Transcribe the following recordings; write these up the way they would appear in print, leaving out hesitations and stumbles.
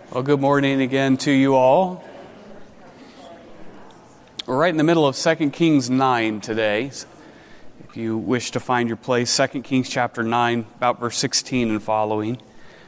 Well, good morning again to you all. We're right in the middle of 2 Kings 9 today. If you wish to find your place, 2 Kings chapter 9, about verse 16 and following.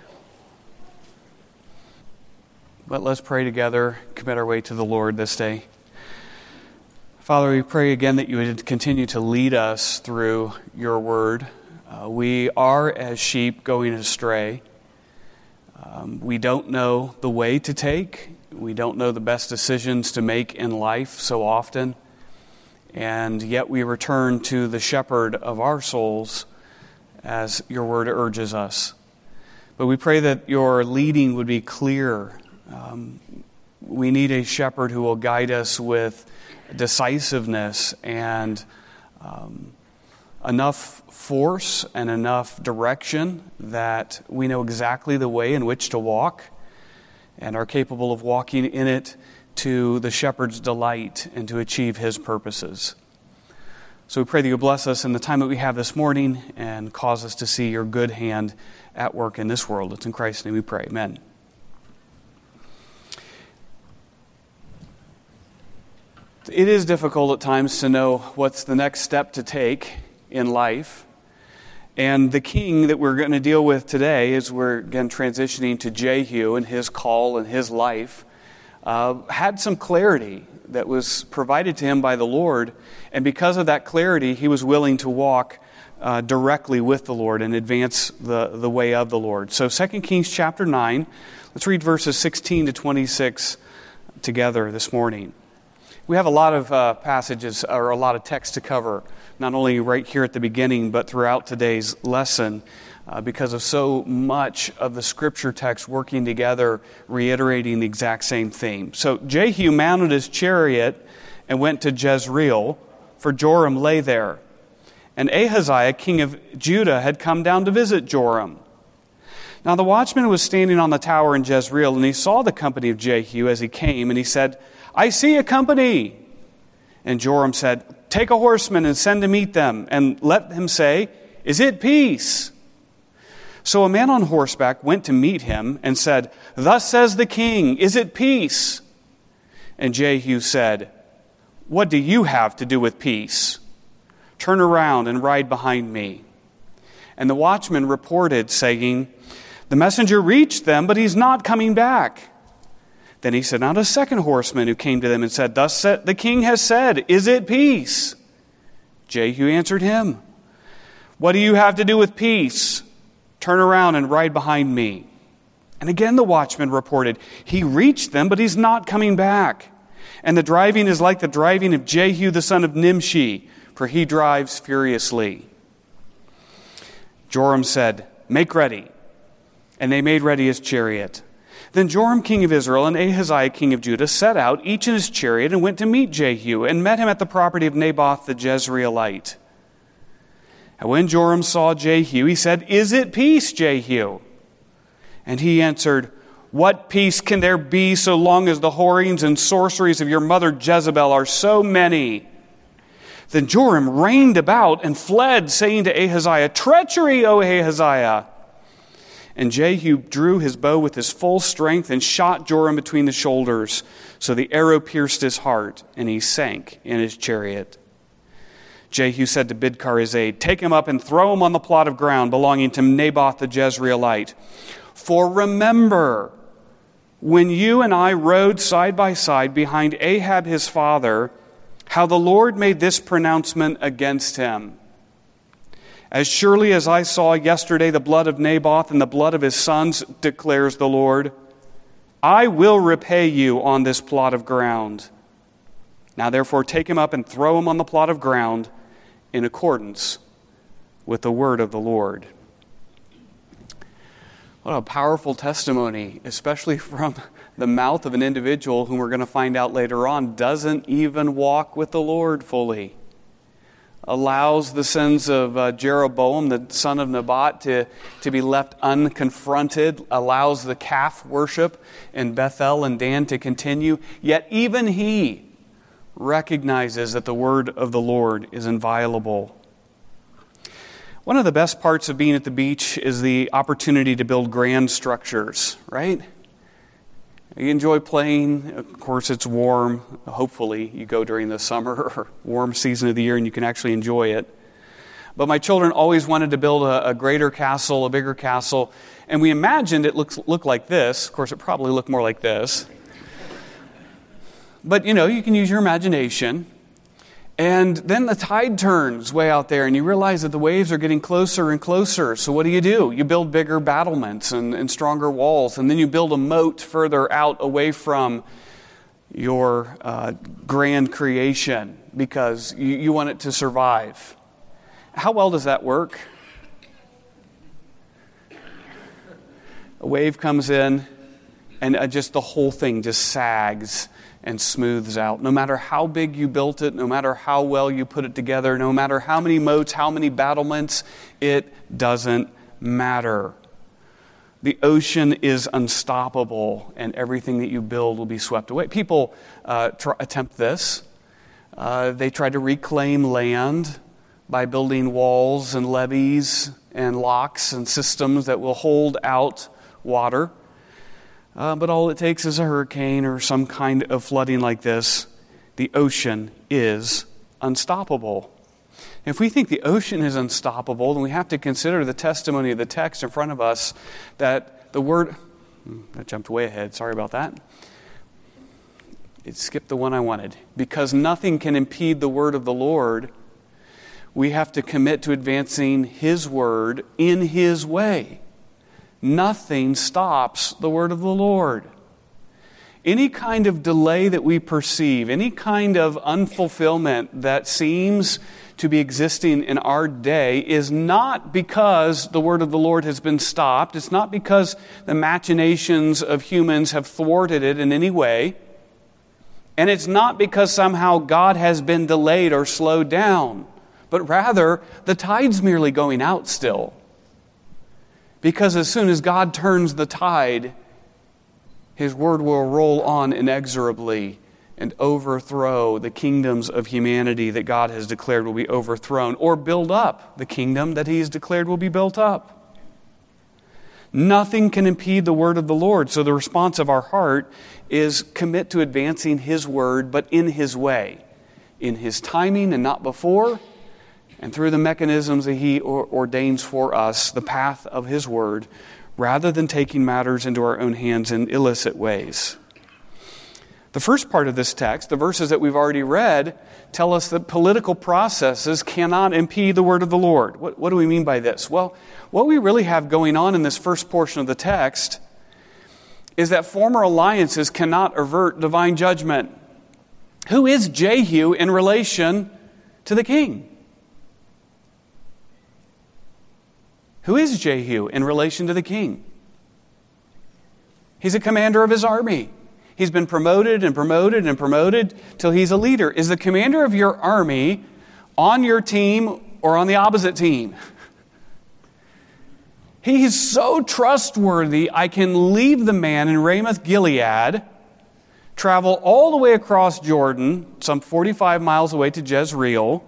But let's pray together, commit our way to the Lord this day. Father, we pray again that you would continue to lead us through your word. We are as sheep going astray. We don't know the way to take. We don't know the best decisions to make in life so often. And yet we return to the shepherd of our souls as your word urges us. But we pray that your leading would be clear. We need a shepherd who will guide us with decisiveness and enough force and enough direction that we know exactly the way in which to walk and are capable of walking in it to the shepherd's delight and to achieve his purposes. So we pray that you bless us in the time that we have this morning and cause us to see your good hand at work in this world. It's in Christ's name we pray. Amen. It is difficult at times to know what's the next step to take in life. And the king that we're going to deal with today, as we're again transitioning to Jehu and his call and his life, had some clarity that was provided to him by the Lord. And because of that clarity, he was willing to walk directly with the Lord and advance the way of the Lord. So 2 Kings chapter 9, let's read verses 16 to 26 together this morning. We have a lot of passages or a lot of text to cover, not only right here at the beginning, but throughout today's lesson, because of so much of the scripture text working together, reiterating the exact same theme. So Jehu mounted his chariot and went to Jezreel, for Joram lay there. And Ahaziah, king of Judah, had come down to visit Joram. Now the watchman was standing on the tower in Jezreel, and he saw the company of Jehu as he came, and he said, "I see a company." And Joram said, "Take a horseman and send to meet them, and let him say, 'Is it peace?'" So a man on horseback went to meet him and said, "Thus says the king, 'Is it peace?'" And Jehu said, "What do you have to do with peace? Turn around and ride behind me." And the watchman reported, saying, "The messenger reached them, but he's not coming back." Then he sent out a second horseman who came to them and said, "Thus the king has said, 'Is it peace?'" Jehu answered him, "What do you have to do with peace? Turn around and ride behind me." And again the watchman reported, "He reached them, but he's not coming back. And the driving is like the driving of Jehu the son of Nimshi, for he drives furiously." Joram said, "Make ready." And they made ready his chariot. Then Joram king of Israel and Ahaziah king of Judah set out, each in his chariot, and went to meet Jehu, and met him at the property of Naboth the Jezreelite. And when Joram saw Jehu, he said, "Is it peace, Jehu?" And he answered, "What peace can there be so long as the whorings and sorceries of your mother Jezebel are so many?" Then Joram reined about and fled, saying to Ahaziah, "Treachery, O Ahaziah!" And Jehu drew his bow with his full strength and shot Joram between the shoulders. So the arrow pierced his heart, and he sank in his chariot. Jehu said to Bidkar his aide, "Take him up and throw him on the plot of ground belonging to Naboth the Jezreelite. For remember, when you and I rode side by side behind Ahab his father, how the Lord made this pronouncement against him. As surely as I saw yesterday the blood of Naboth and the blood of his sons, declares the Lord, I will repay you on this plot of ground. Now therefore take him up and throw him on the plot of ground in accordance with the word of the Lord." What a powerful testimony, especially from the mouth of an individual whom we're going to find out later on doesn't even walk with the Lord fully. Allows the sins of Jeroboam, the son of Nebat, to be left unconfronted, allows the calf worship in Bethel and Dan to continue, yet even he recognizes that the word of the Lord is inviolable. One of the best parts of being at the beach is the opportunity to build grand structures, right? You enjoy playing. Of course, it's warm. Hopefully, you go during the summer or warm season of the year and you can actually enjoy it. But my children always wanted to build a greater castle, a bigger castle, and we imagined it looked like this. Of course, it probably looked more like this. But, you can use your imagination. And then the tide turns way out there, and you realize that the waves are getting closer and closer. So what do? You build bigger battlements and stronger walls, and then you build a moat further out away from your grand creation because you want it to survive. How well does that work? A wave comes in, and just the whole thing just sags and smooths out. No matter how big you built it, no matter how well you put it together, no matter how many moats, how many battlements, it doesn't matter. The ocean is unstoppable, and everything that you build will be swept away. People attempt this. They try to reclaim land by building walls and levees and locks and systems that will hold out water. But all it takes is a hurricane or some kind of flooding like this. The ocean is unstoppable. If we think the ocean is unstoppable, then we have to consider the testimony of the text in front of us that the word... I jumped way ahead. Sorry about that. It skipped the one I wanted. Because nothing can impede the word of the Lord, we have to commit to advancing His word in His way. Nothing stops the word of the Lord. Any kind of delay that we perceive, any kind of unfulfillment that seems to be existing in our day is not because the word of the Lord has been stopped. It's not because the machinations of humans have thwarted it in any way. And it's not because somehow God has been delayed or slowed down. But rather, the tide's merely going out still. Because as soon as God turns the tide, His word will roll on inexorably and overthrow the kingdoms of humanity that God has declared will be overthrown, or build up the kingdom that He has declared will be built up. Nothing can impede the word of the Lord. So the response of our heart is commit to advancing His word, but in His way, in His timing and not before, and through the mechanisms that He ordains for us, the path of His word, rather than taking matters into our own hands in illicit ways. The first part of this text, the verses that we've already read, tell us that political processes cannot impede the word of the Lord. What do we mean by this? Well, what we really have going on in this first portion of the text is that former alliances cannot avert divine judgment. Who is Jehu in relation to the king? Who is Jehu in relation to the king? He's a commander of his army. He's been promoted and promoted and promoted till he's a leader. Is the commander of your army on your team or on the opposite team? He's so trustworthy, I can leave the man in Ramoth Gilead, travel all the way across Jordan, some 45 miles away to Jezreel.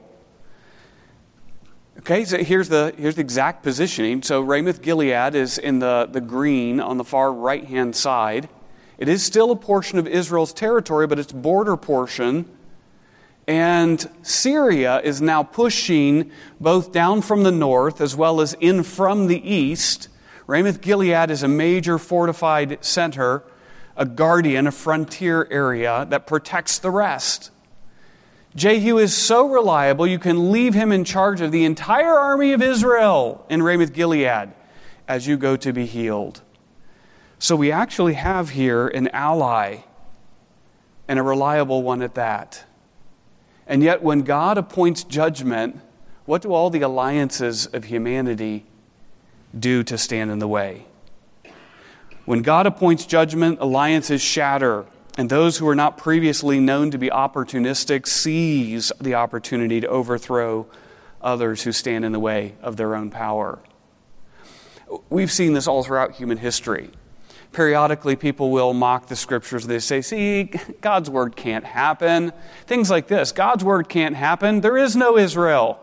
Okay, so here's the exact positioning. So Ramoth Gilead is in the green on the far right-hand side. It is still a portion of Israel's territory, but it's border portion. And Syria is now pushing both down from the north as well as in from the east. Ramoth Gilead is a major fortified center, a guardian, a frontier area that protects the rest. Jehu is so reliable, you can leave him in charge of the entire army of Israel in Ramoth Gilead as you go to be healed. So we actually have here an ally, and a reliable one at that. And yet when God appoints judgment, what do all the alliances of humanity do to stand in the way? When God appoints judgment, alliances shatter. And those who are not previously known to be opportunistic seize the opportunity to overthrow others who stand in the way of their own power. We've seen this all throughout human history. Periodically, people will mock the scriptures. They say, see, God's word can't happen. Things like this. God's word can't happen. There is no Israel.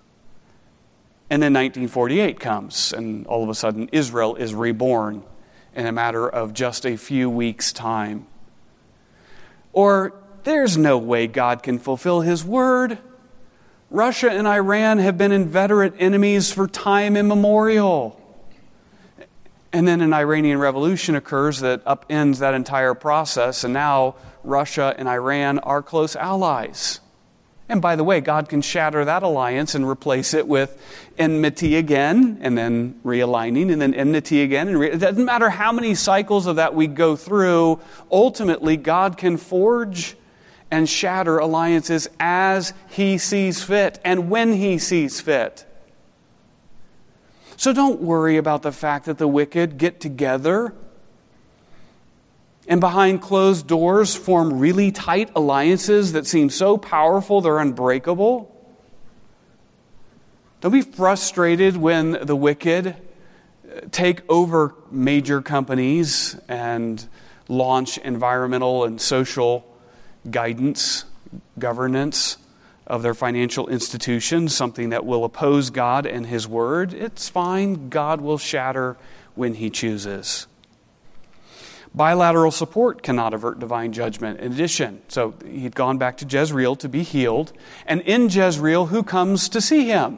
And then 1948 comes, and all of a sudden, Israel is reborn. in a matter of just a few weeks' time. Or, there's no way God can fulfill His word. Russia and Iran have been inveterate enemies for time immemorial. And then an Iranian revolution occurs that upends that entire process, and now Russia and Iran are close allies. And by the way, God can shatter that alliance and replace it with enmity again, and then realigning, and then enmity again. It doesn't matter how many cycles of that we go through, ultimately God can forge and shatter alliances as He sees fit and when He sees fit. So don't worry about the fact that the wicked get together and behind closed doors form really tight alliances that seem so powerful they're unbreakable. Don't be frustrated when the wicked take over major companies and launch environmental and social guidance, governance of their financial institutions, something that will oppose God and His word. It's fine. God will shatter when He chooses. Bilateral support cannot avert divine judgment. In addition, so he'd gone back to Jezreel to be healed. And in Jezreel, who comes to see him?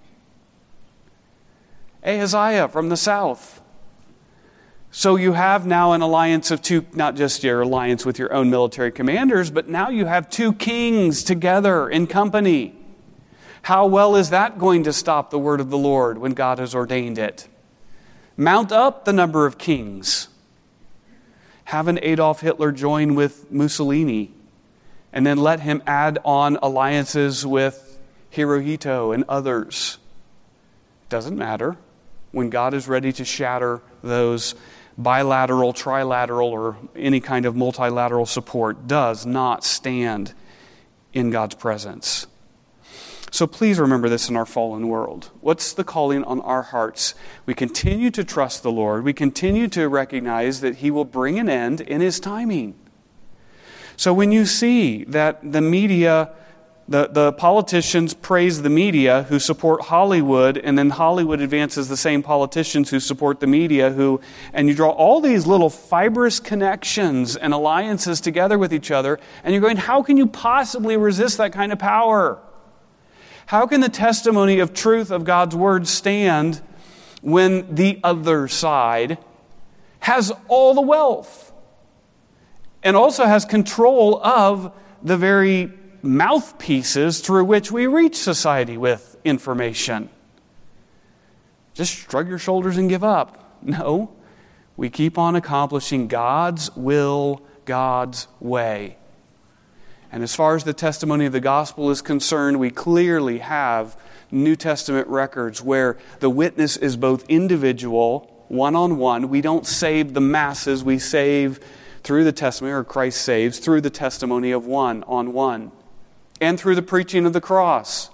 Ahaziah from the south. So you have now an alliance of two, not just your alliance with your own military commanders, but now you have two kings together in company. How well is that going to stop the word of the Lord when God has ordained it? Mount up the number of kings. Have an Adolf Hitler join with Mussolini, and then let him add on alliances with Hirohito and others. Doesn't matter. When God is ready to shatter those bilateral, trilateral, or any kind of multilateral support, does not stand in God's presence. So please remember this in our fallen world. What's the calling on our hearts? We continue to trust the Lord. We continue to recognize that He will bring an end in His timing. So when you see that the media, the politicians praise the media who support Hollywood, and then Hollywood advances the same politicians who support the media, and you draw all these little fibrous connections and alliances together with each other, and you're going, how can you possibly resist that kind of power? How can the testimony of truth of God's word stand when the other side has all the wealth and also has control of the very mouthpieces through which we reach society with information? Just shrug your shoulders and give up. No, we keep on accomplishing God's will, God's way. And as far as the testimony of the gospel is concerned, we clearly have New Testament records where the witness is both individual, one-on-one. We don't save the masses. We save through the testimony, or Christ saves, through the testimony of one-on-one. And through the preaching of the cross.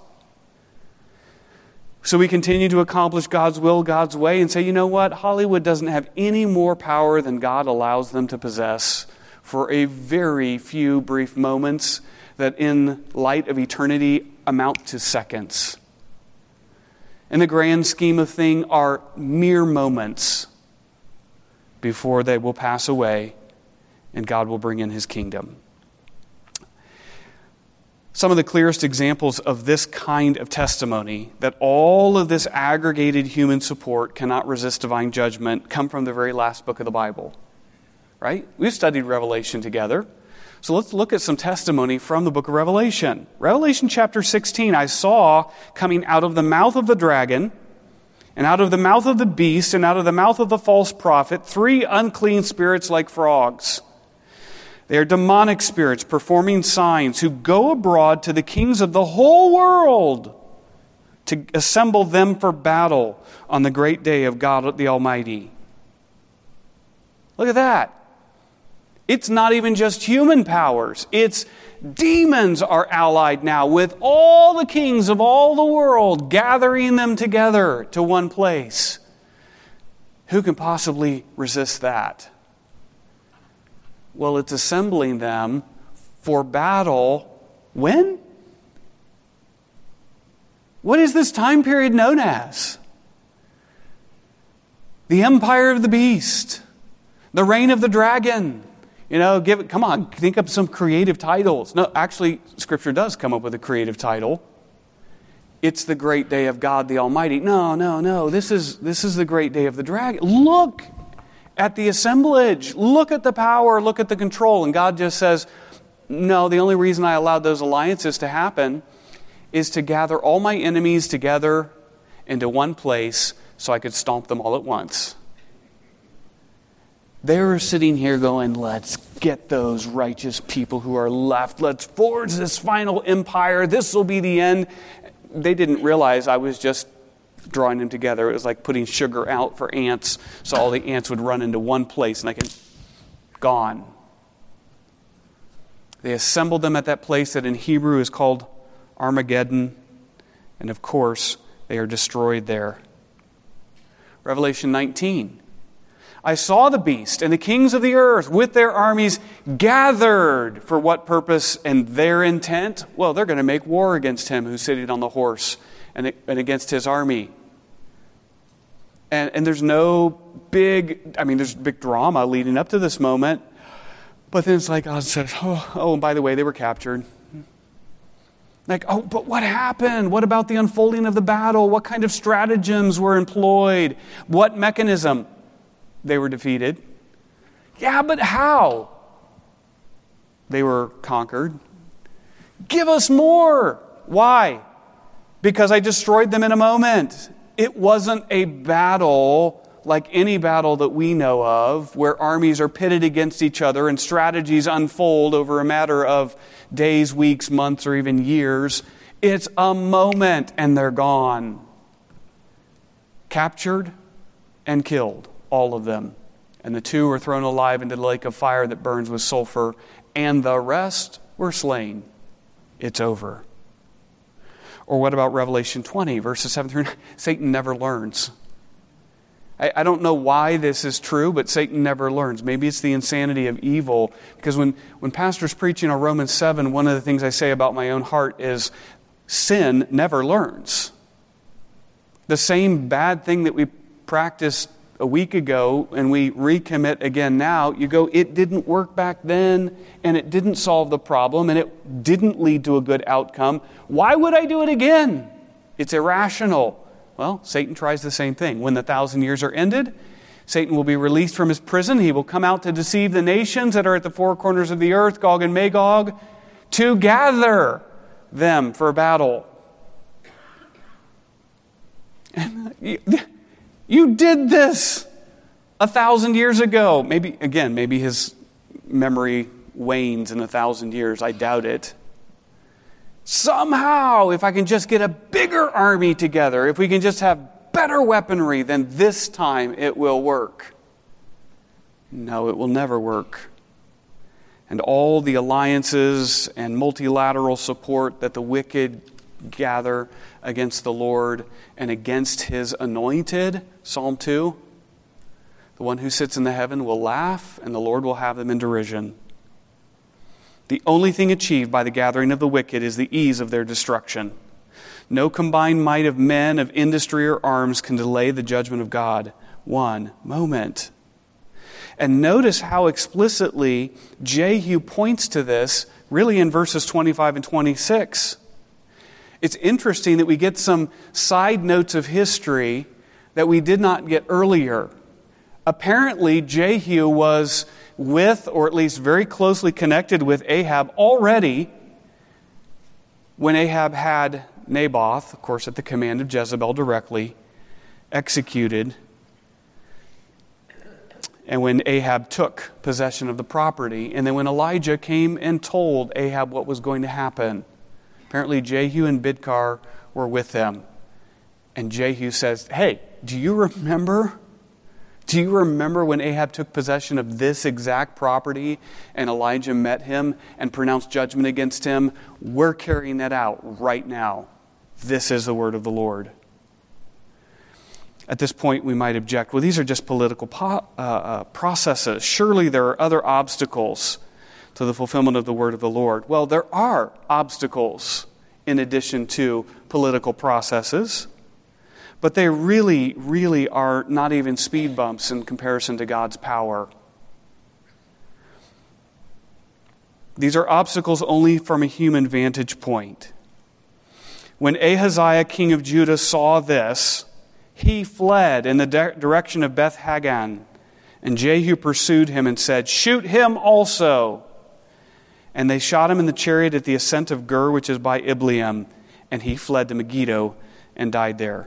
So we continue to accomplish God's will, God's way, and say, you know what? Hollywood doesn't have any more power than God allows them to possess for a very few brief moments that in light of eternity amount to seconds. In the grand scheme of things are mere moments before they will pass away and God will bring in His kingdom. Some of the clearest examples of this kind of testimony, that all of this aggregated human support cannot resist divine judgment, come from the very last book of the Bible. Right? We've studied Revelation together. So let's look at some testimony from the book of Revelation. Revelation chapter 16, I saw coming out of the mouth of the dragon, and out of the mouth of the beast, and out of the mouth of the false prophet, 3 unclean spirits like frogs. They are demonic spirits performing signs who go abroad to the kings of the whole world to assemble them for battle on the great day of God the Almighty. Look at that. It's not even just human powers. It's demons are allied now with all the kings of all the world, gathering them together to one place. Who can possibly resist that? Well, it's assembling them for battle. When? What is this time period known as? The empire of the beast. The Reign of the Dragon. Come on, think up some creative titles. No, actually, Scripture does come up with a creative title. It's the great day of God the Almighty. No. This is the great day of the dragon. Look at the assemblage. Look at the power. Look at the control. And God just says, no, the only reason I allowed those alliances to happen is to gather all my enemies together into one place so I could stomp them all at once. They were sitting here going, let's get those righteous people who are left. Let's forge this final empire. This will be the end. They didn't realize I was just drawing them together. It was like putting sugar out for ants, so all the ants would run into one place and gone. They assembled them at that place that in Hebrew is called Armageddon, and of course, they are destroyed there. Revelation 19. I saw the beast and the kings of the earth with their armies gathered. For what purpose and their intent? Well, they're going to make war against him who's sitting on the horse and against his army. And there's no there's big drama leading up to this moment. But then it's like God says, and by the way, they were captured. But what happened? What about the unfolding of the battle? What kind of stratagems were employed? What mechanism? They were defeated. Yeah, but how? They were conquered. Give us more. Why? Because I destroyed them in a moment. It wasn't a battle like any battle that we know of, where armies are pitted against each other and strategies unfold over a matter of days, weeks, months, or even years. It's a moment and they're gone. Captured and killed. All of them. And the two were thrown alive into the lake of fire that burns with sulfur, and the rest were slain. It's over. Or what about Revelation 20, verses 7 through 9? Satan never learns. I don't know why this is true, but Satan never learns. Maybe it's the insanity of evil. Because when pastors preaching on Romans 7, one of the things I say about my own heart is sin never learns. The same bad thing that we practiced a week ago and we recommit again now, you go, it didn't work back then and it didn't solve the problem and it didn't lead to a good outcome. Why would I do it again? It's irrational. Well, Satan tries the same thing. When the 1,000 years are ended, Satan will be released from his prison. He will come out to deceive the nations that are at the four corners of the earth, Gog and Magog, to gather them for battle. You did this 1,000 years ago. Maybe his memory wanes in 1,000 years. I doubt it. Somehow, if I can just get a bigger army together, if we can just have better weaponry, then this time it will work. No, it will never work. And all the alliances and multilateral support that the wicked gather against the Lord and against His anointed, Psalm 2, the one who sits in the heaven will laugh and the Lord will have them in derision. The only thing achieved by the gathering of the wicked is the ease of their destruction. No combined might of men, of industry, or arms can delay the judgment of God. One moment. And notice how explicitly Jehu points to this, really in verses 25 and 26. It's interesting that we get some side notes of history that we did not get earlier. Apparently, Jehu was with, or at least very closely connected with Ahab already when Ahab had Naboth, of course at the command of Jezebel directly, executed. And when Ahab took possession of the property, and then when Elijah came and told Ahab what was going to happen, apparently Jehu and Bidkar were with them. And Jehu says, hey, do you remember when Ahab took possession of this exact property and Elijah met him and pronounced judgment against him? We're carrying that out right now. This is the word of the Lord. At this point, we might object, well, these are just political processes. Surely there are other obstacles to the fulfillment of the word of the Lord. Well, there are obstacles in addition to political processes, but they really, really are not even speed bumps in comparison to God's power. these are obstacles only from a human vantage point. When Ahaziah, king of Judah, saw this, he fled in the direction of Beth Haggan, and Jehu pursued him and said, "Shoot him also." And they shot him in the chariot at the ascent of Gur, which is by Ibleam, and he fled to Megiddo and died there.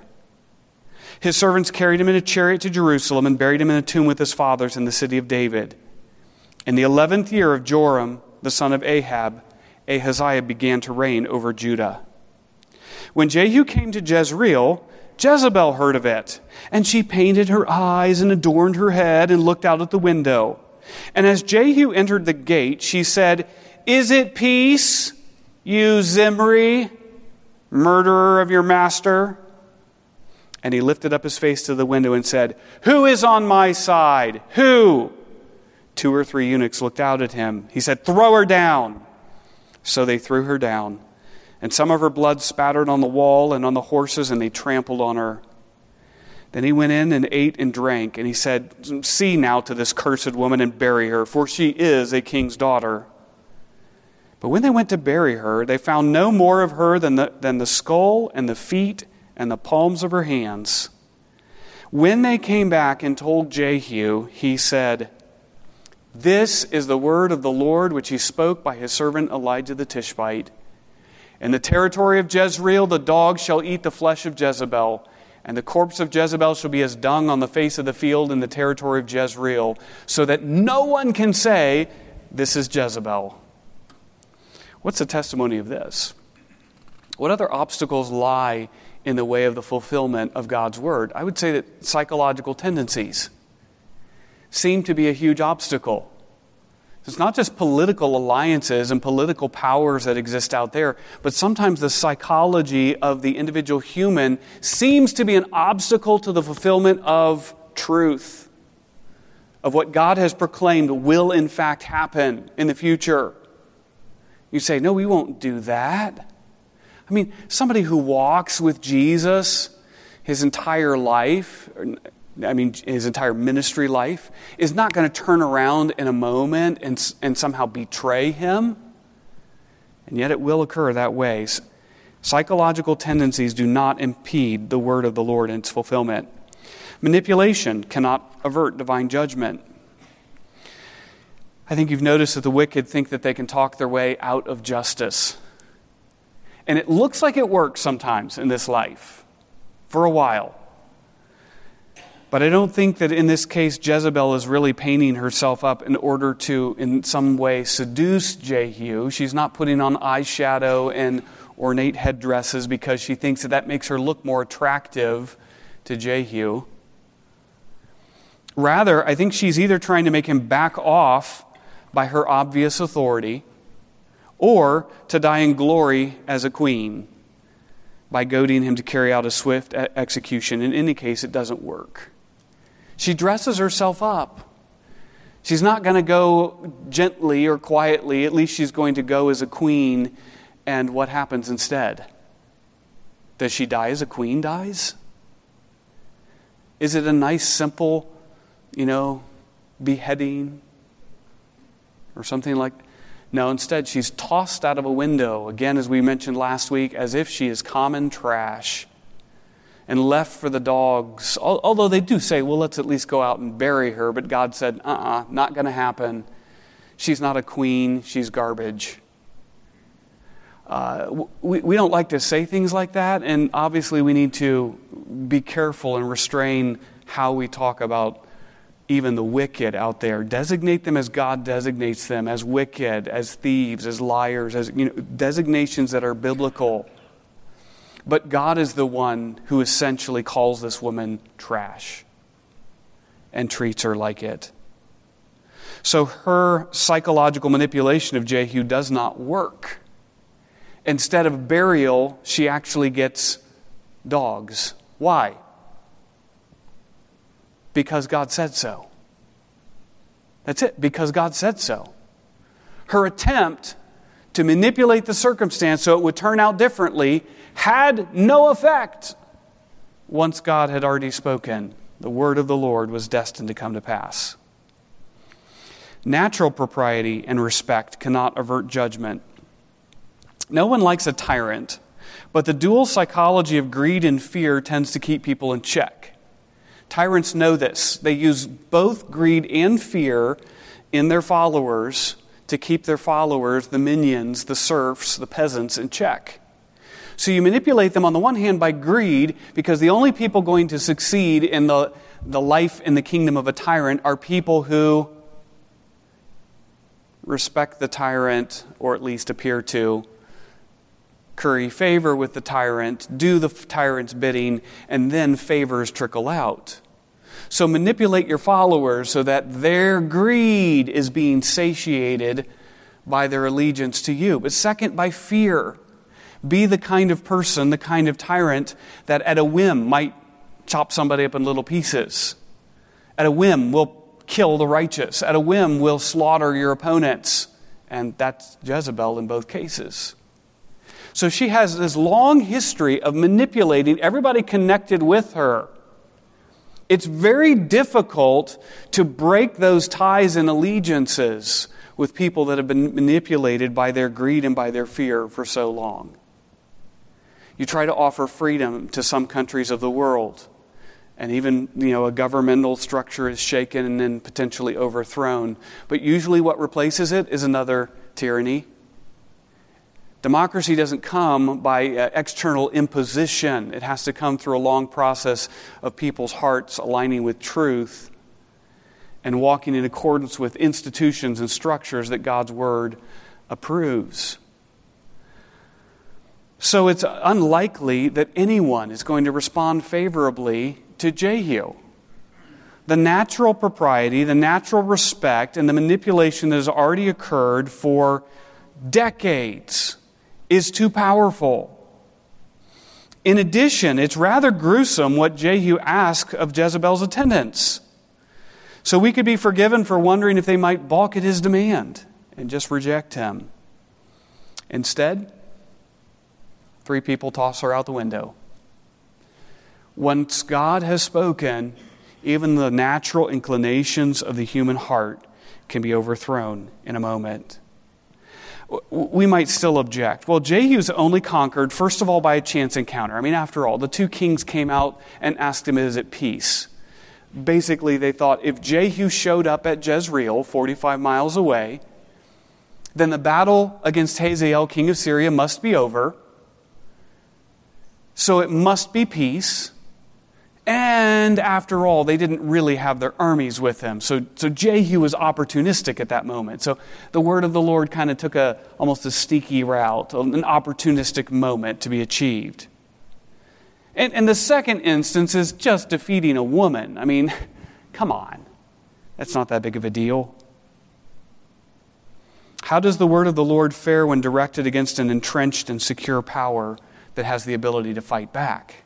His servants carried him in a chariot to Jerusalem and buried him in a tomb with his fathers in the city of David. In the 11th year of Joram, the son of Ahab, Ahaziah began to reign over Judah. When Jehu came to Jezreel, Jezebel heard of it, and she painted her eyes and adorned her head and looked out at the window. And as Jehu entered the gate, she said, "Is it peace, you Zimri, murderer of your master?" And he lifted up his face to the window and said, "Who is on my side? Who?" 2 or 3 eunuchs looked out at him. He said, "Throw her down." So they threw her down, and some of her blood spattered on the wall and on the horses, and they trampled on her. Then he went in and ate and drank, and he said, "See now to this cursed woman and bury her, for she is a king's daughter." But when they went to bury her, they found no more of her than the skull and the feet and the palms of her hands. When they came back and told Jehu, he said, "This is the word of the Lord which he spoke by his servant Elijah the Tishbite. In the territory of Jezreel the dogs shall eat the flesh of Jezebel, and the corpse of Jezebel shall be as dung on the face of the field in the territory of Jezreel, so that no one can say, 'This is Jezebel.'" What's the testimony of this? What other obstacles lie in the way of the fulfillment of God's word? I would say that psychological tendencies seem to be a huge obstacle. It's not just political alliances and political powers that exist out there, but sometimes the psychology of the individual human seems to be an obstacle to the fulfillment of truth, of what God has proclaimed will in fact happen in the future. You say, "No, we won't do that." I mean, somebody who walks with Jesus his entire life, his entire ministry life, is not going to turn around in a moment and somehow betray him. And yet it will occur that way. Psychological tendencies do not impede the word of the Lord and its fulfillment. Manipulation cannot avert divine judgment. I think you've noticed that the wicked think that they can talk their way out of justice. And it looks like it works sometimes in this life, for a while. But I don't think that in this case Jezebel is really painting herself up in order to, in some way, seduce Jehu. She's not putting on eyeshadow and ornate headdresses because she thinks that makes her look more attractive to Jehu. Rather, I think she's either trying to make him back off by her obvious authority, or to die in glory as a queen by goading him to carry out a swift execution. In any case, it doesn't work. She dresses herself up. She's not going to go gently or quietly. At least she's going to go as a queen. And what happens instead? Does she die as a queen dies? Is it a nice, simple, beheading or something like that? No, instead she's tossed out of a window, again, as we mentioned last week, as if she is common trash and left for the dogs. Although they do say, well, let's at least go out and bury her. But God said, not going to happen. She's not a queen. She's garbage. We don't like to say things like that. And obviously we need to be careful and restrain how we talk about even the wicked out there. Designate them as God designates them, as wicked, as thieves, as liars, as designations that are biblical. But God is the one who essentially calls this woman trash and treats her like it. So her psychological manipulation of Jehu does not work. Instead of burial, she actually gets dogs. Why? Because God said so. That's it, because God said so. Her attempt to manipulate the circumstance so it would turn out differently had no effect once God had already spoken. The word of the Lord was destined to come to pass. Natural propriety and respect cannot avert judgment. No one likes a tyrant, but the dual psychology of greed and fear tends to keep people in check. Tyrants know this. They use both greed and fear in their followers to keep their followers, the minions, the serfs, the peasants, in check. So you manipulate them on the one hand by greed, because the only people going to succeed in the life in the kingdom of a tyrant are people who respect the tyrant, or at least appear to, curry favor with the tyrant, do the tyrant's bidding, and then favors trickle out. So manipulate your followers so that their greed is being satiated by their allegiance to you. But second, by fear. Be the kind of person, the kind of tyrant that at a whim might chop somebody up in little pieces. At a whim will kill the righteous. At a whim will slaughter your opponents. And that's Jezebel in both cases. So she has this long history of manipulating everybody connected with her. It's very difficult to break those ties and allegiances with people that have been manipulated by their greed and by their fear for so long. You try to offer freedom to some countries of the world, and even, a governmental structure is shaken and then potentially overthrown. But usually what replaces it is another tyranny. Democracy doesn't come by external imposition. It has to come through a long process of people's hearts aligning with truth and walking in accordance with institutions and structures that God's Word approves. So it's unlikely that anyone is going to respond favorably to Jehu. The natural propriety, the natural respect, and the manipulation that has already occurred for decades is too powerful. In addition, it's rather gruesome what Jehu asked of Jezebel's attendants. So we could be forgiven for wondering if they might balk at his demand and just reject him. Instead, 3 people toss her out the window. Once God has spoken, even the natural inclinations of the human heart can be overthrown in a moment. We might still object. Well, Jehu's only conquered, first of all, by a chance encounter. After all, the 2 kings came out and asked him, is it peace? Basically, they thought if Jehu showed up at Jezreel, 45 miles away, then the battle against Hazael, king of Syria, must be over. So it must be peace. And after all, they didn't really have their armies with them. So Jehu was opportunistic at that moment. So the word of the Lord kind of took almost a sneaky route, an opportunistic moment to be achieved. And the second instance is just defeating a woman. Come on. That's not that big of a deal. How does the word of the Lord fare when directed against an entrenched and secure power that has the ability to fight back?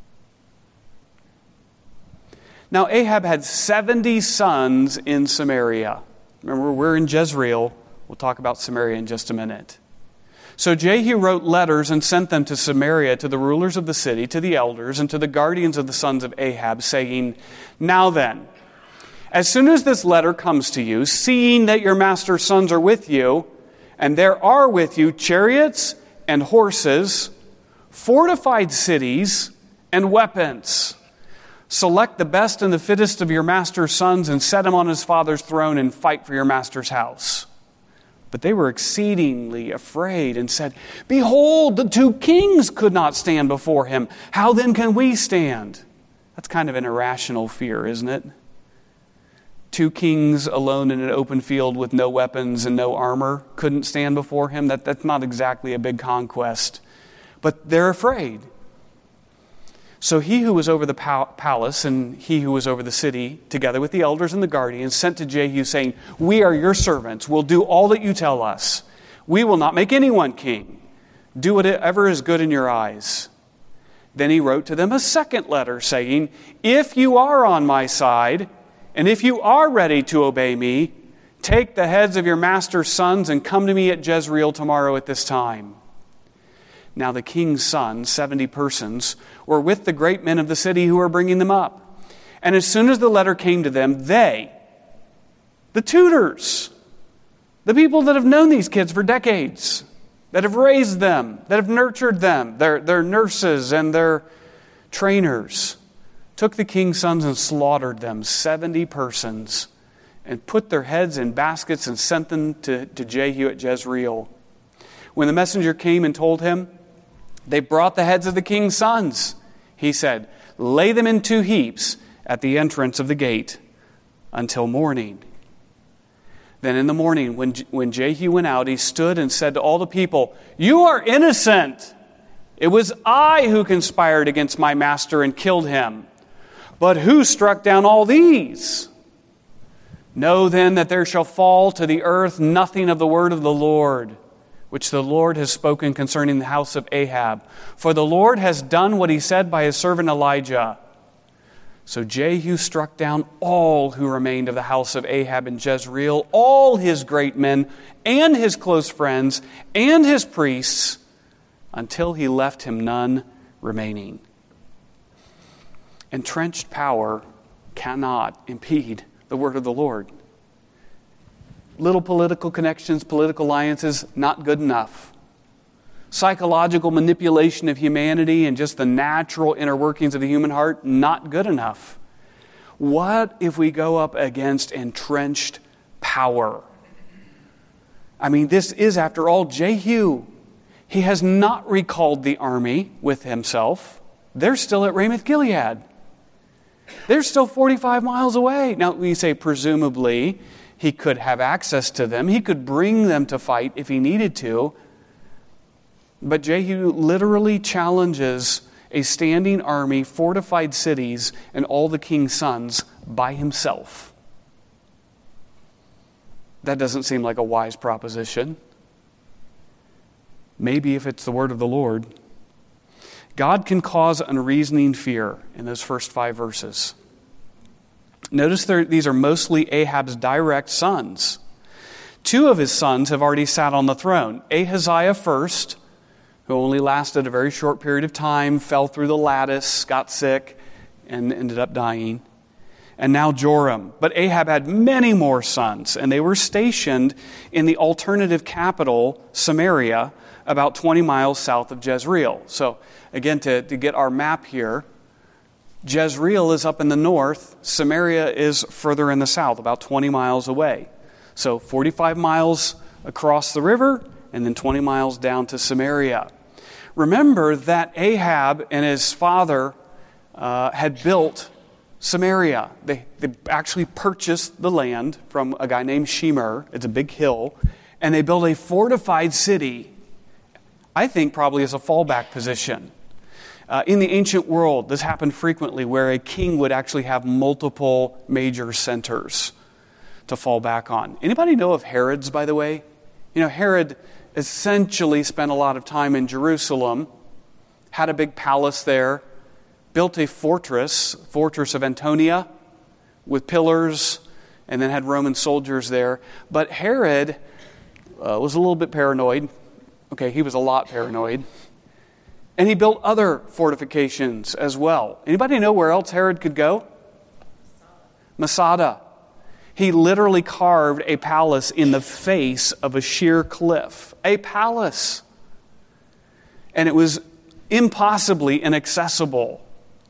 Now, Ahab had 70 sons in Samaria. Remember, we're in Jezreel. We'll talk about Samaria in just a minute. So Jehu wrote letters and sent them to Samaria, to the rulers of the city, to the elders, and to the guardians of the sons of Ahab, saying, now then, as soon as this letter comes to you, seeing that your master's sons are with you, and there are with you chariots and horses, fortified cities, and weapons, select the best and the fittest of your master's sons and set him on his father's throne and fight for your master's house. But they were exceedingly afraid and said, behold, the 2 kings could not stand before him. How then can we stand? That's kind of an irrational fear, isn't it? 2 kings alone in an open field with no weapons and no armor couldn't stand before him. That's not exactly a big conquest. But they're afraid. So he who was over the palace and he who was over the city, together with the elders and the guardians, sent to Jehu, saying, we are your servants. We'll do all that you tell us. We will not make anyone king. Do whatever is good in your eyes. Then he wrote to them a second letter, saying, if you are on my side, and if you are ready to obey me, take the heads of your master's sons and come to me at Jezreel tomorrow at this time. Now the king's sons, 70 persons, were with the great men of the city who were bringing them up. And as soon as the letter came to them, they the tutors, the people that have known these kids for decades, that have raised them, that have nurtured them, their nurses and their trainers, took the king's sons and slaughtered them, 70 persons, and put their heads in baskets and sent them to Jehu at Jezreel. When the messenger came and told him, they brought the heads of the king's sons. He said, lay them in 2 heaps at the entrance of the gate until morning. Then in the morning, when Jehu went out, he stood and said to all the people, you are innocent. It was I who conspired against my master and killed him. But who struck down all these? Know then that there shall fall to the earth nothing of the word of the Lord, which the Lord has spoken concerning the house of Ahab. For the Lord has done what he said by his servant Elijah. So Jehu struck down all who remained of the house of Ahab in Jezreel, all his great men and his close friends and his priests, until he left him none remaining. Entrenched power cannot impede the word of the Lord. Little political connections, political alliances, not good enough. Psychological manipulation of humanity and just the natural inner workings of the human heart, not good enough. What if we go up against entrenched power? I mean, this is, after all, Jehu. He has not recalled the army with himself. They're still at Ramoth-Gilead. They're still 45 miles away. Now, we say presumably he could have access to them. He could bring them to fight if he needed to. But Jehu literally challenges a standing army, fortified cities, and all the king's sons by himself. That doesn't seem like a wise proposition. Maybe if it's the word of the Lord. God can cause unreasoning fear in those first 5 verses. Notice these are mostly Ahab's direct sons. 2 of his sons have already sat on the throne. Ahaziah first, who only lasted a very short period of time, fell through the lattice, got sick, and ended up dying. And now Joram. But Ahab had many more sons, and they were stationed in the alternative capital, Samaria, about 20 miles south of Jezreel. So, again, to get our map here, Jezreel is up in the north, Samaria is further in the south, about 20 miles away. So 45 miles across the river, and then 20 miles down to Samaria. Remember that Ahab and his father had built Samaria. They actually purchased the land from a guy named Shemer. It's a big hill. And they built a fortified city, I think probably as a fallback position. In the ancient world, this happened frequently where a king would actually have multiple major centers to fall back on. Anybody know of Herod's, by the way? You know, Herod essentially spent a lot of time in Jerusalem, had a big palace there, built a fortress of Antonia, with pillars, and then had Roman soldiers there. But Herod was a little bit paranoid. Okay, he was a lot paranoid. And he built other fortifications as well. Anybody know where else Herod could go? Masada. He literally carved a palace in the face of a sheer cliff. A palace. And it was impossibly inaccessible.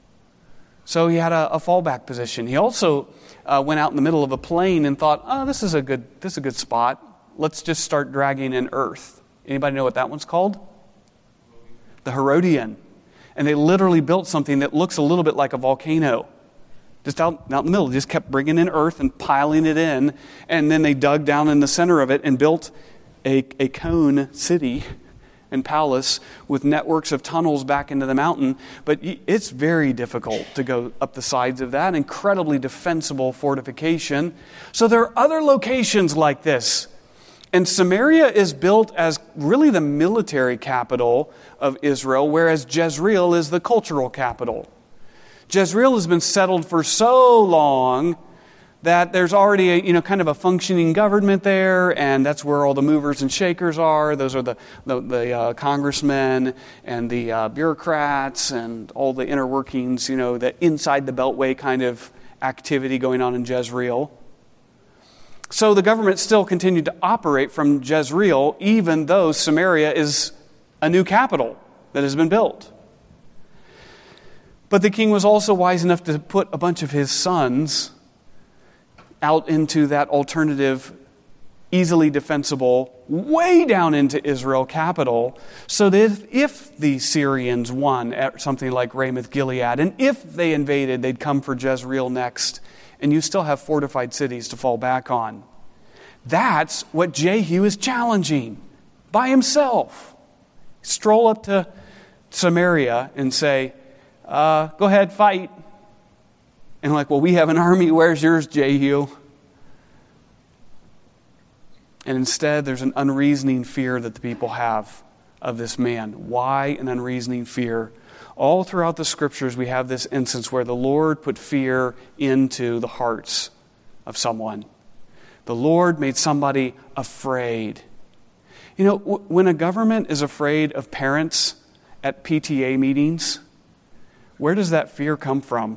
So he had a fallback position. He also went out in the middle of a plain and thought, oh, this is a good spot. Let's just start dragging in earth. Anybody know what that one's called? The Herodian. And they literally built something that looks a little bit like a volcano. Just out in the middle. They just kept bringing in earth and piling it in. And then they dug down in the center of it and built a cone city and palace with networks of tunnels back into the mountain. But it's very difficult to go up the sides of that. Incredibly defensible fortification. So there are other locations like this. And Samaria is built as really the military capital of Israel, whereas Jezreel is the cultural capital. Jezreel has been settled for so long that there's already a kind of a functioning government there, and that's where all the movers and shakers are. Those are the congressmen and the bureaucrats and all the inner workings, the inside the beltway kind of activity going on in Jezreel. So the government still continued to operate from Jezreel, even though Samaria is a new capital that has been built. But the king was also wise enough to put a bunch of his sons out into that alternative, easily defensible, way down into Israel capital, so that if the Syrians won at something like Ramoth-Gilead, and if they invaded, they'd come for Jezreel next, and you still have fortified cities to fall back on. That's what Jehu is challenging by himself. Stroll up to Samaria and say, go ahead, fight. And like, well, we have an army. Where's yours, Jehu? And instead, there's an unreasoning fear that the people have of this man. Why an unreasoning fear? All throughout the Scriptures, we have this instance where the Lord put fear into the hearts of someone. The Lord made somebody afraid. You know, when a government is afraid of parents at PTA meetings, where does that fear come from?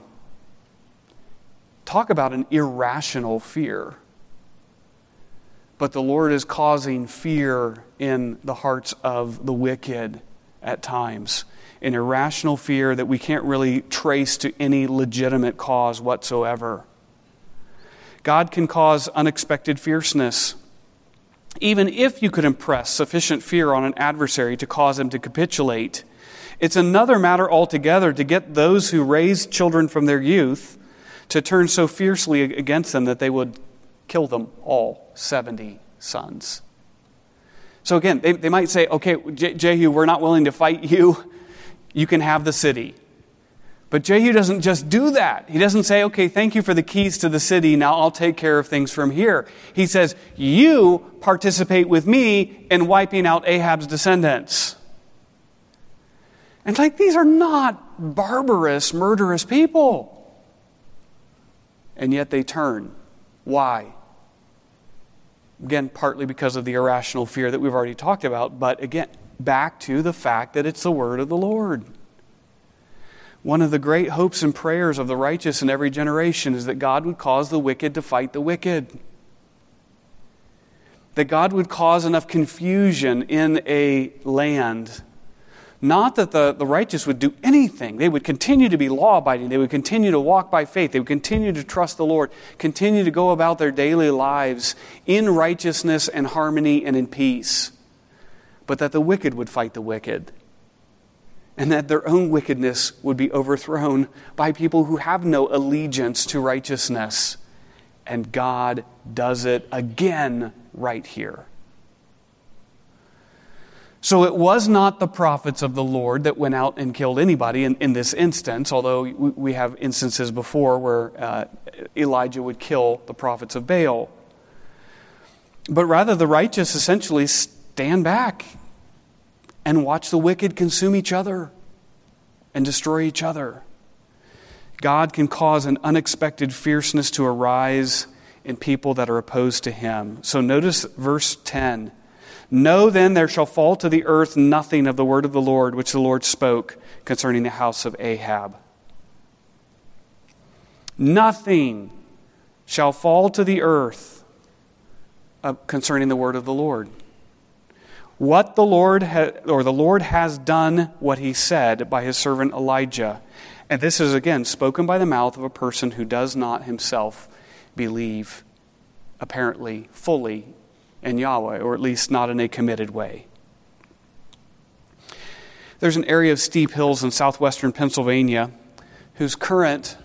Talk about an irrational fear. But the Lord is causing fear in the hearts of the wicked at times. An irrational fear that we can't really trace to any legitimate cause whatsoever. God can cause unexpected fierceness. Even if you could impress sufficient fear on an adversary to cause him to capitulate, it's another matter altogether to get those who raise children from their youth to turn so fiercely against them that they would kill them all, 70 sons. So again, they might say, okay, Jehu, we're not willing to fight you. You can have the city. But Jehu doesn't just do that. He doesn't say, okay, thank you for the keys to the city. Now I'll take care of things from here. He says, you participate with me in wiping out Ahab's descendants. And like, these are not barbarous, murderous people. And yet they turn. Why? Again, partly because of the irrational fear that we've already talked about, but again, back to the fact that it's the word of the Lord. One of the great hopes and prayers of the righteous in every generation is that God would cause the wicked to fight the wicked. That God would cause enough confusion in a land. Not that the righteous would do anything. They would continue to be law-abiding. They would continue to walk by faith. They would continue to trust the Lord. Continue to go about their daily lives in righteousness and harmony and in peace. But that the wicked would fight the wicked. And that their own wickedness would be overthrown by people who have no allegiance to righteousness. And God does it again right here. So it was not the prophets of the Lord that went out and killed anybody in this instance, although we have instances before where Elijah would kill the prophets of Baal. But rather the righteous essentially stand back and watch the wicked consume each other and destroy each other. God can cause an unexpected fierceness to arise in people that are opposed to him. So notice verse 10. Know then there shall fall to the earth nothing of the word of the Lord which the Lord spoke concerning the house of Ahab. Nothing shall fall to the earth concerning the word of the Lord. What the Lord has done what he said by his servant Elijah. And this is again spoken by the mouth of a person who does not himself believe, apparently, fully in Yahweh, or at least not in a committed way. There's an area of steep hills in southwestern Pennsylvania whose current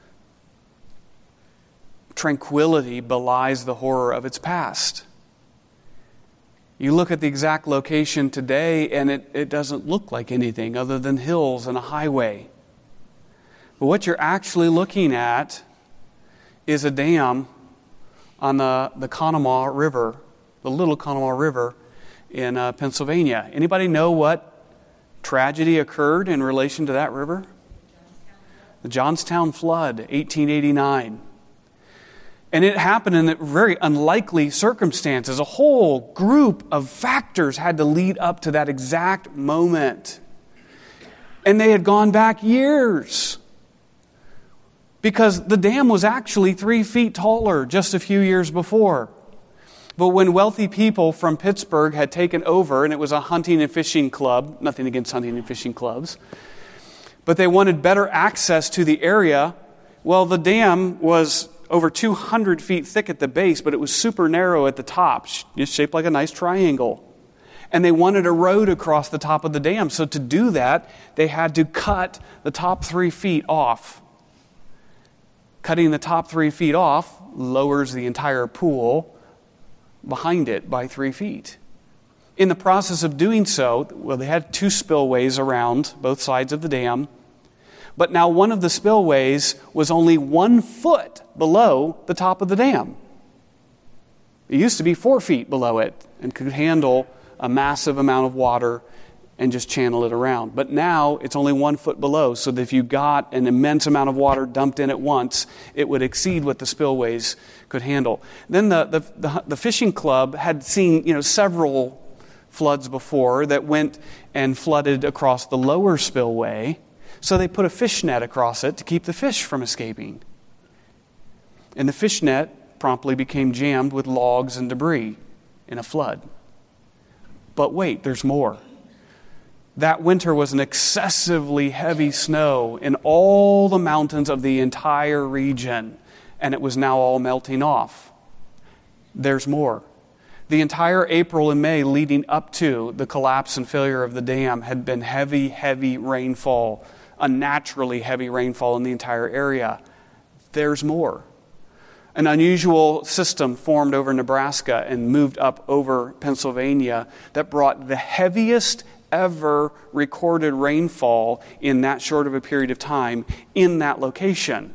tranquility belies the horror of its past. You look at the exact location today, and it doesn't look like anything other than hills and a highway. But what you're actually looking at is a dam on the Conemaugh River, the Little Conemaugh River in Pennsylvania. Anybody know what tragedy occurred in relation to that river? The Johnstown Flood, 1889. And it happened in very unlikely circumstances. A whole group of factors had to lead up to that exact moment. And they had gone back years. Because the dam was actually 3 feet taller just a few years before. But when wealthy people from Pittsburgh had taken over, and it was a hunting and fishing club, nothing against hunting and fishing clubs, but they wanted better access to the area, well, the dam was over 200 feet thick at the base, but it was super narrow at the top, just shaped like a nice triangle. And they wanted a road across the top of the dam. So to do that, they had to cut the top 3 feet off. Cutting the top 3 feet off lowers the entire pool behind it by 3 feet. In the process of doing so, well, they had 2 spillways around both sides of the dam. But now one of the spillways was only 1 foot below the top of the dam. It used to be 4 feet below it and could handle a massive amount of water and just channel it around. But now it's only 1 foot below, so that if you got an immense amount of water dumped in at once, it would exceed what the spillways could handle. Then the fishing club had seen several floods before that went and flooded across the lower spillway, so they put a fish net across it to keep the fish from escaping. And the fish net promptly became jammed with logs and debris in a flood. But wait, there's more. That winter was an excessively heavy snow in all the mountains of the entire region, and it was now all melting off. There's more. The entire April and May leading up to the collapse and failure of the dam had been heavy, heavy rainfall, unnaturally heavy rainfall in the entire area. There's more. An unusual system formed over Nebraska and moved up over Pennsylvania that brought the heaviest ever recorded rainfall in that short of a period of time in that location.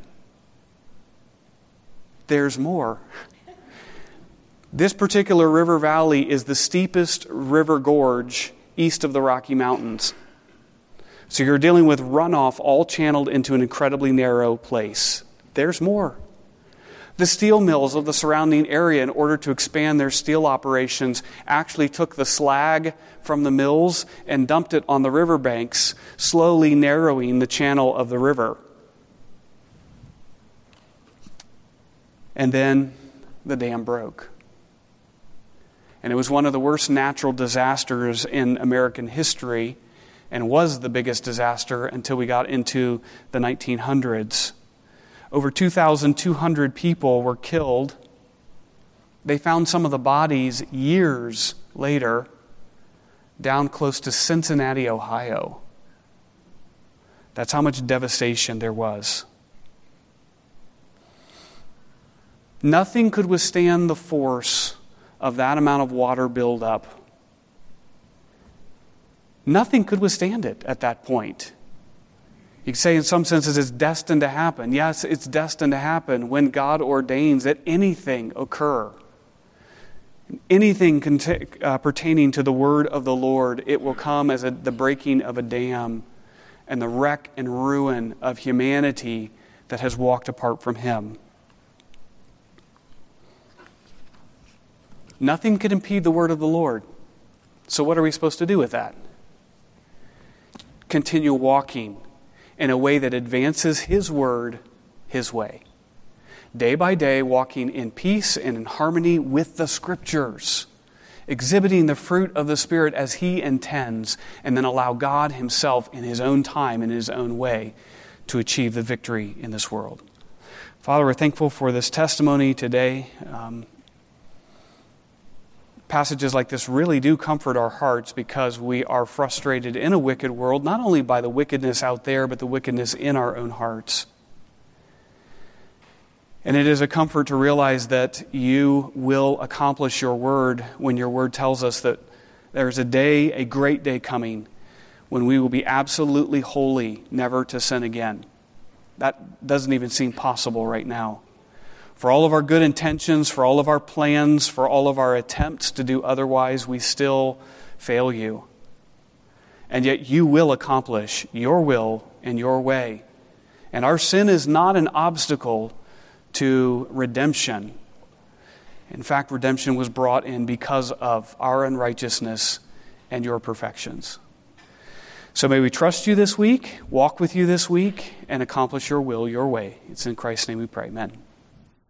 There's more. This particular river valley is the steepest river gorge east of the Rocky Mountains. So you're dealing with runoff all channeled into an incredibly narrow place. There's more. The steel mills of the surrounding area, in order to expand their steel operations, actually took the slag from the mills and dumped it on the riverbanks, slowly narrowing the channel of the river. And then the dam broke. And it was one of the worst natural disasters in American history, and was the biggest disaster until we got into the 1900s. Over 2,200 people were killed. They found some of the bodies years later down close to Cincinnati, Ohio. That's how much devastation there was. Nothing could withstand the force of that amount of water buildup. Nothing could withstand it at that point. You could say in some senses it's destined to happen. Yes, it's destined to happen when God ordains that anything occur. Anything pertaining to the word of the Lord, it will come as the breaking of a dam and the wreck and ruin of humanity that has walked apart from Him. Nothing could impede the word of the Lord. So what are we supposed to do with that? Continue walking in a way that advances His word His way. Day by day, walking in peace and in harmony with the Scriptures, exhibiting the fruit of the Spirit as He intends, and then allow God Himself in His own time and in His own way to achieve the victory in this world. Father, we're thankful for this testimony today. Passages like this really do comfort our hearts because we are frustrated in a wicked world, not only by the wickedness out there, but the wickedness in our own hearts. And it is a comfort to realize that You will accomplish Your word when Your word tells us that there is a day, a great day coming, when we will be absolutely holy, never to sin again. That doesn't even seem possible right now. For all of our good intentions, for all of our plans, for all of our attempts to do otherwise, we still fail You. And yet You will accomplish Your will and Your way. And our sin is not an obstacle to redemption. In fact, redemption was brought in because of our unrighteousness and Your perfections. So may we trust You this week, walk with You this week, and accomplish Your will, Your way. It's in Christ's name we pray. Amen.